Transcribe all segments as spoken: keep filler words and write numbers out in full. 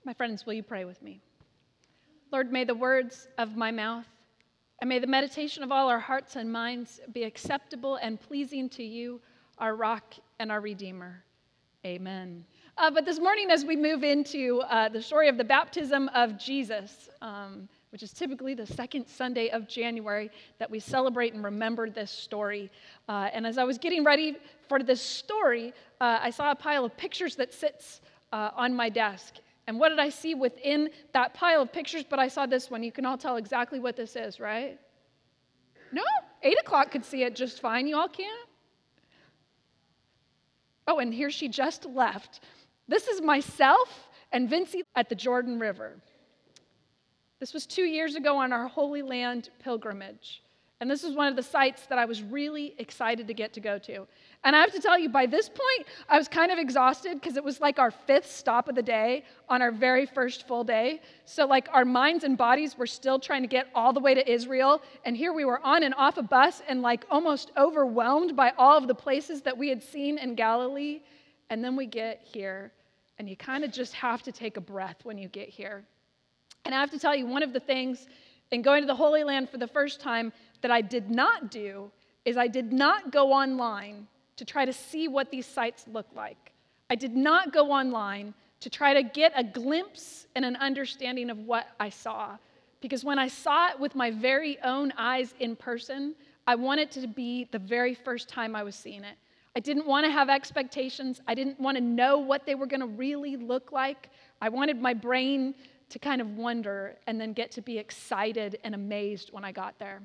My friends, will you pray with me? Lord, may the words of my mouth and may the meditation of all our hearts and minds be acceptable and pleasing to you, our rock and our redeemer. Amen. Uh, but this morning, as we move into uh, the story of the baptism of Jesus, um, which is typically the second Sunday of January that we celebrate and remember this story. Uh, and as I was getting ready for this story, uh, I saw a pile of pictures that sits uh, on my desk. And what did I see within that pile of pictures? But I saw this one. You can all tell exactly what this is, right? No, eight o'clock could see it just fine. You all can't? Oh, and here she just left. This is myself and Vincy at the Jordan River. This was two years ago on our Holy Land pilgrimage. And this was one of the sites that I was really excited to get to go to. And I have to tell you, by this point, I was kind of exhausted because it was like our fifth stop of the day on our very first full day. So like our minds and bodies were still trying to get all the way to Israel. And here we were on and off a bus and like almost overwhelmed by all of the places that we had seen in Galilee. And then we get here and you kind of just have to take a breath when you get here. And I have to tell you, one of the things in going to the Holy Land for the first time that I did not do is I did not go online to try to see what these sites look like. I did not go online to try to get a glimpse and an understanding of what I saw. Because when I saw it with my very own eyes in person, I wanted it to be the very first time I was seeing it. I didn't want to have expectations. I didn't want to know what they were going to really look like. I wanted my brain to kind of wonder and then get to be excited and amazed when I got there.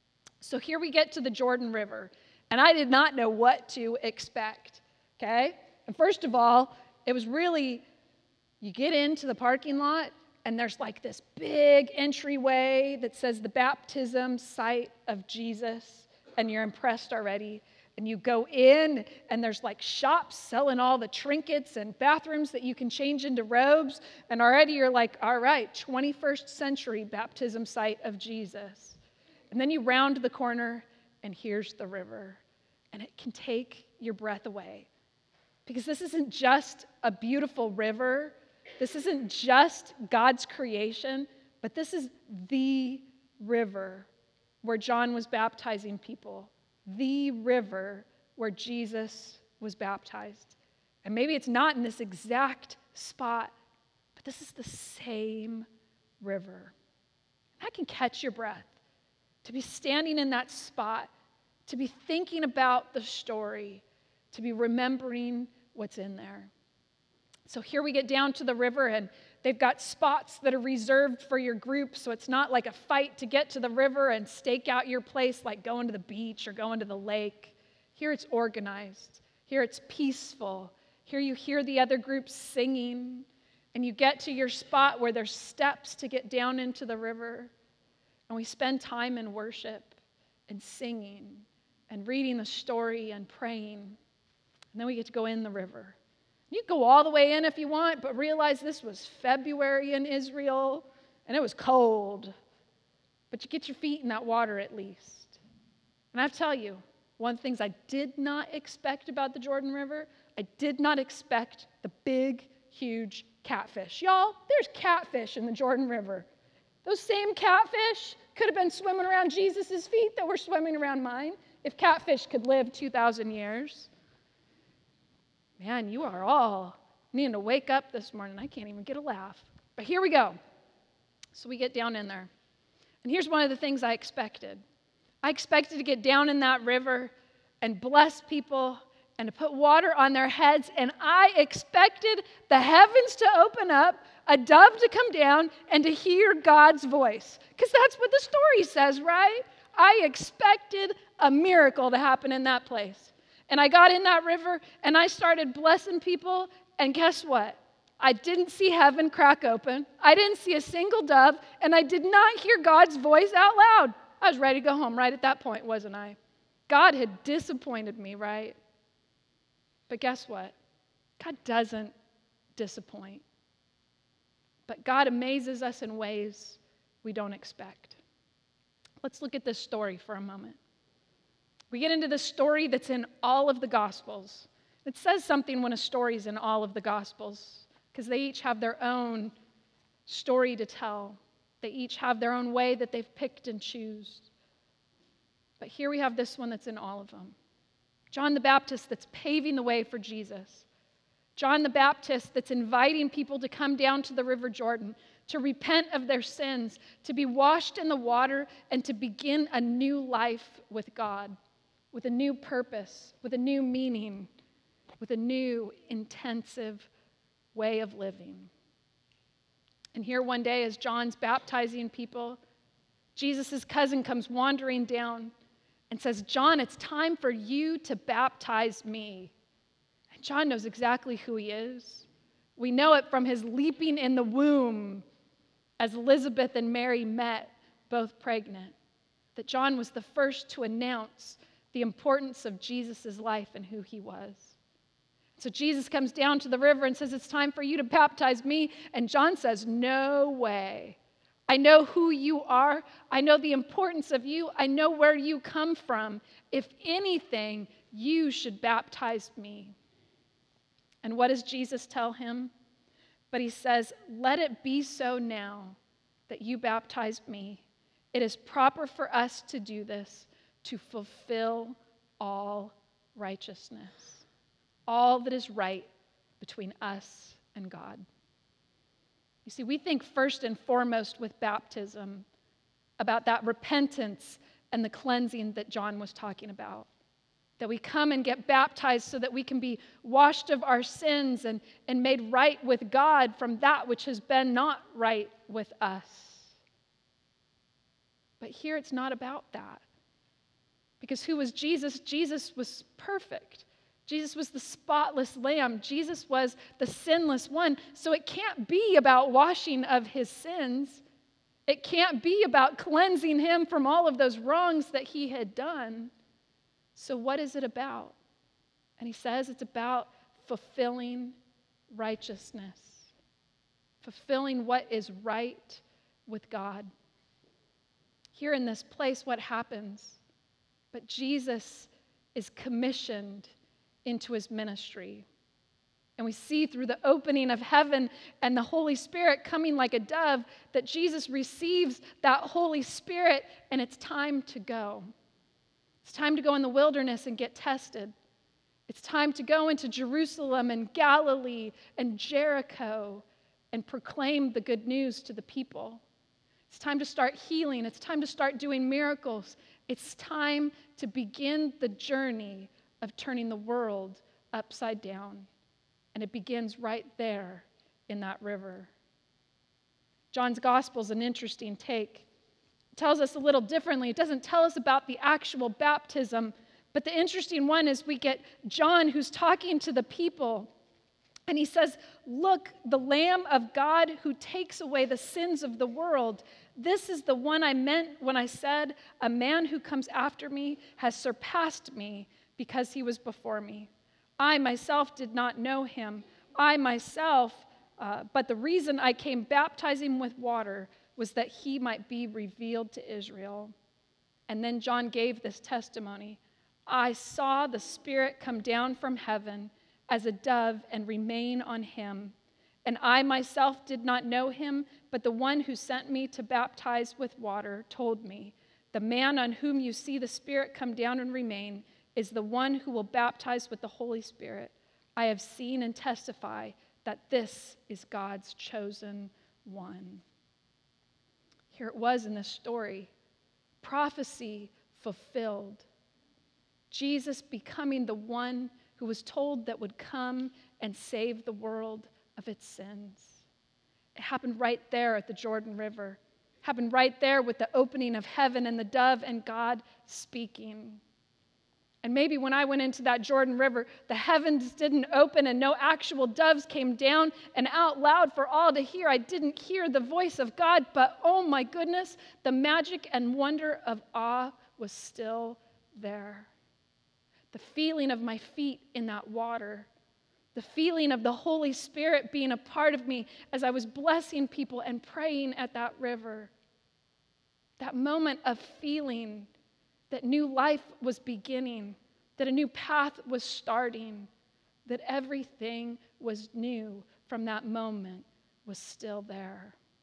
So here we get to the Jordan River, and I did not know what to expect, okay? And first of all, it was really, you get into the parking lot, and there's like this big entryway that says the baptism site of Jesus, and you're impressed already. And you go in, and there's like shops selling all the trinkets and bathrooms that you can change into robes. And already you're like, all right, twenty-first century baptism site of Jesus. And then you round the corner, and here's the river. And it can take your breath away. Because this isn't just a beautiful river. This isn't just God's creation. But this is the river where John was baptizing people. The river where Jesus was baptized. And maybe it's not in this exact spot, but this is the same river. That can catch your breath. To be standing in that spot, to be thinking about the story, to be remembering what's in there. So here we get down to the river, and they've got spots that are reserved for your group, so it's not like a fight to get to the river and stake out your place like going to the beach or going to the lake. Here it's organized. Here it's peaceful. Here you hear the other groups singing, and you get to your spot where there's steps to get down into the river, and we spend time in worship and singing and reading the story and praying, and then we get to go in the river. You can go all the way in if you want, but realize this was February in Israel, and it was cold. But you get your feet in that water at least. And I tell you, one of the things I did not expect about the Jordan River, I did not expect the big, huge catfish. Y'all, there's catfish in the Jordan River. Those same catfish could have been swimming around Jesus' feet that were swimming around mine if catfish could live two thousand years. Man, you are all needing to wake up this morning. I can't even get a laugh. But here we go. So we get down in there. And here's one of the things I expected. I expected to get down in that river and bless people and to put water on their heads. And I expected the heavens to open up, a dove to come down, and to hear God's voice. Because that's what the story says, right? I expected a miracle to happen in that place. And I got in that river, and I started blessing people, and guess what? I didn't see heaven crack open. I didn't see a single dove, and I did not hear God's voice out loud. I was ready to go home right at that point, wasn't I? God had disappointed me, right? But guess what? God doesn't disappoint. But God amazes us in ways we don't expect. Let's look at this story for a moment. We get into this story that's in all of the Gospels. It says something when a story's in all of the Gospels, because they each have their own story to tell. They each have their own way that they've picked and choose. But here we have this one that's in all of them. John the Baptist that's paving the way for Jesus. John the Baptist that's inviting people to come down to the River Jordan, to repent of their sins, to be washed in the water, and to begin a new life with God, with a new purpose, with a new meaning, with a new intensive way of living. And here one day, as John's baptizing people, Jesus' cousin comes wandering down and says, "John, it's time for you to baptize me." And John knows exactly who he is. We know it from his leaping in the womb as Elizabeth and Mary met, both pregnant, that John was the first to announce the importance of Jesus' life and who he was. So Jesus comes down to the river and says, "It's time for you to baptize me." And John says, "No way. I know who you are. I know the importance of you. I know where you come from. If anything, you should baptize me." And what does Jesus tell him? But he says, "Let it be so now that you baptize me. It is proper for us to do this to fulfill all righteousness." All that is right between us and God. You see, we think first and foremost with baptism about that repentance and the cleansing that John was talking about. That we come and get baptized so that we can be washed of our sins and, and made right with God from that which has been not right with us. But here it's not about that. Because who was Jesus? Jesus was perfect. Jesus was the spotless lamb. Jesus was the sinless one. So it can't be about washing of his sins. It can't be about cleansing him from all of those wrongs that he had done. So what is it about? And he says it's about fulfilling righteousness. Fulfilling what is right with God. Here in this place, what happens? But Jesus is commissioned into his ministry. And we see through the opening of heaven and the Holy Spirit coming like a dove that Jesus receives that Holy Spirit, and it's time to go. It's time to go in the wilderness and get tested. It's time to go into Jerusalem and Galilee and Jericho and proclaim the good news to the people. It's time to start healing. It's time to start doing miracles. It's time to begin the journey of turning the world upside down. And it begins right there in that river. John's gospel is an interesting take. It tells us a little differently. It doesn't tell us about the actual baptism, but the interesting one is we get John who's talking to the people, and he says, "Look, the Lamb of God who takes away the sins of the world. This is the one I meant when I said, a man who comes after me has surpassed me because he was before me. I myself did not know him. I myself, uh, but the reason I came baptizing with water was that he might be revealed to Israel." And then John gave this testimony. "I saw the Spirit come down from heaven as a dove and remain on him. And I myself did not know him, but the one who sent me to baptize with water told me, 'The man on whom you see the Spirit come down and remain is the one who will baptize with the Holy Spirit. I have seen and testify that this is God's chosen one.'" Here it was in this story. Prophecy fulfilled. Jesus becoming the one who was told that would come and save the world of its sins. It happened right there at the Jordan River. It happened right there with the opening of heaven and the dove and God speaking. And maybe when I went into that Jordan River, the heavens didn't open and no actual doves came down, and out loud for all to hear, I didn't hear the voice of God, but oh my goodness, the magic and wonder of awe was still there. The feeling of my feet in that water, the feeling of the Holy Spirit being a part of me as I was blessing people and praying at that river. That moment of feeling that new life was beginning, that a new path was starting, that everything was new from that moment was still there.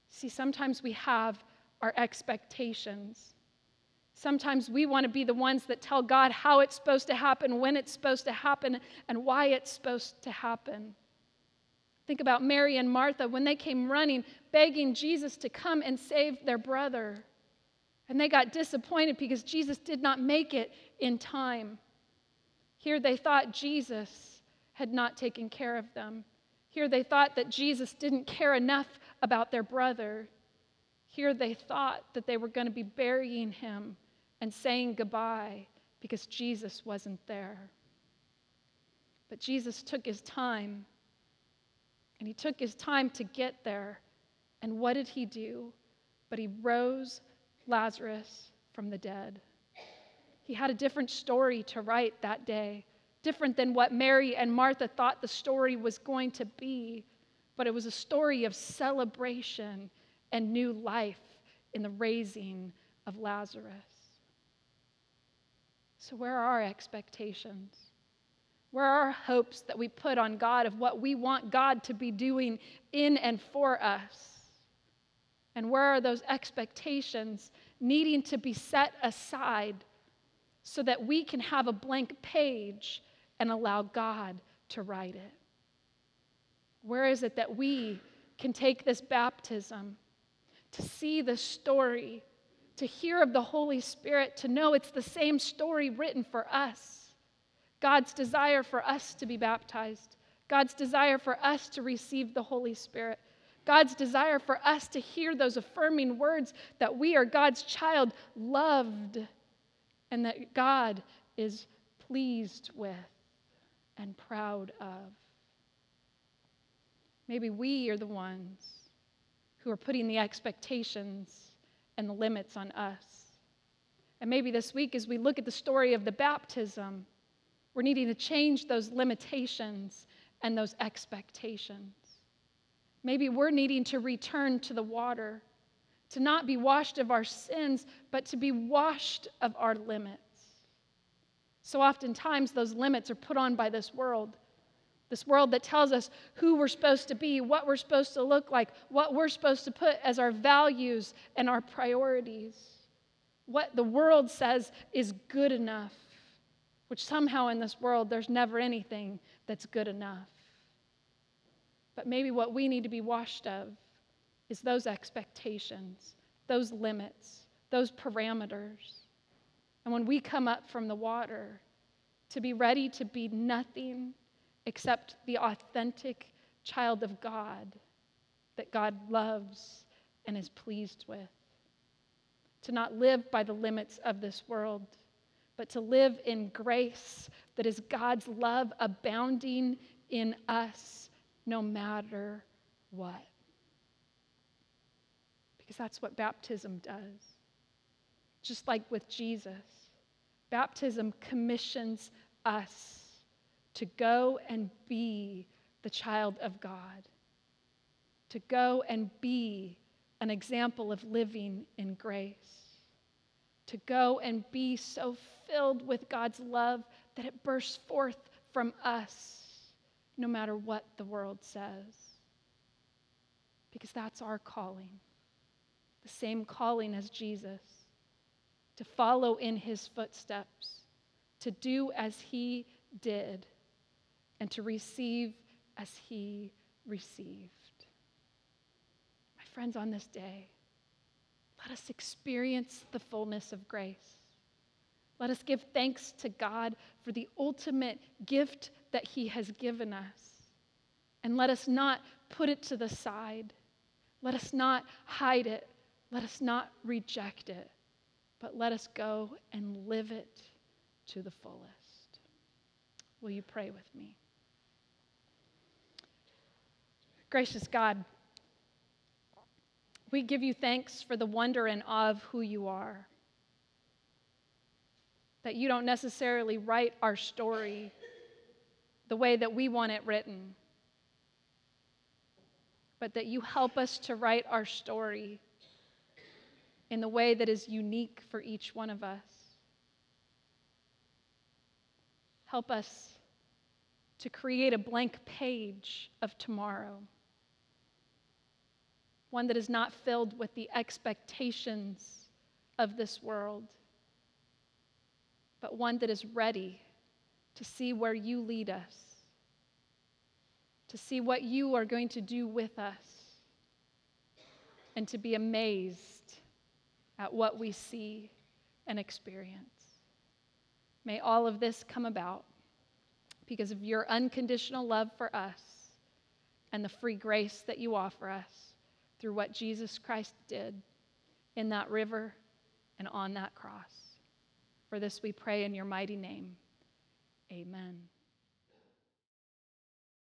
See, sometimes we have our expectations. Sometimes we want to be the ones that tell God how it's supposed to happen, when it's supposed to happen, and why it's supposed to happen. Think about Mary and Martha when they came running, begging Jesus to come and save their brother. And they got disappointed because Jesus did not make it in time. Here they thought Jesus had not taken care of them. Here they thought that Jesus didn't care enough about their brother. Here they thought that they were going to be burying him and saying goodbye because Jesus wasn't there. But Jesus took his time, and he took his time to get there. And what did he do? But he rose Lazarus from the dead. He had a different story to write that day, different than what Mary and Martha thought the story was going to be, but it was a story of celebration and new life in the raising of Lazarus. So where are our expectations? Where are our hopes that we put on God of what we want God to be doing in and for us? And where are those expectations needing to be set aside so that we can have a blank page and allow God to write it? Where is it that we can take this baptism, to see the story, to hear of the Holy Spirit, to know it's the same story written for us? God's desire for us to be baptized, God's desire for us to receive the Holy Spirit, God's desire for us to hear those affirming words that we are God's child, loved, and that God is pleased with and proud of. Maybe we are the ones who are putting the expectations and the limits on us. And maybe this week, as we look at the story of the baptism, we're needing to change those limitations and those expectations. Maybe we're needing to return to the water, to not be washed of our sins, but to be washed of our limits. So oftentimes those limits are put on by this world, this world that tells us who we're supposed to be, what we're supposed to look like, what we're supposed to put as our values and our priorities, what the world says is good enough, which somehow in this world there's never anything that's good enough. But maybe what we need to be washed of is those expectations, those limits, those parameters. And when we come up from the water, to be ready to be nothing except the authentic child of God that God loves and is pleased with. To not live by the limits of this world, but to live in grace that is God's love abounding in us no matter what. Because that's what baptism does. Just like with Jesus, baptism commissions us to go and be the child of God, to go and be an example of living in grace, to go and be so filled with God's love that it bursts forth from us no matter what the world says. Because that's our calling, the same calling as Jesus, to follow in his footsteps, to do as he did, and to receive as he received. My friends, on this day, let us experience the fullness of grace. Let us give thanks to God for the ultimate gift that he has given us. And let us not put it to the side. Let us not hide it. Let us not reject it. But let us go and live it to the fullest. Will you pray with me? Gracious God, we give you thanks for the wonder and awe of who you are. That you don't necessarily write our story the way that we want it written, but that you help us to write our story in the way that is unique for each one of us. Help us to create a blank page of tomorrow. one that is not filled with the expectations of this world, but one that is ready to see where you lead us, to see what you are going to do with us, and to be amazed at what we see and experience. May all of this come about because of your unconditional love for us and the free grace that you offer us through what Jesus Christ did in that river and on that cross. For this we pray in your mighty name. Amen.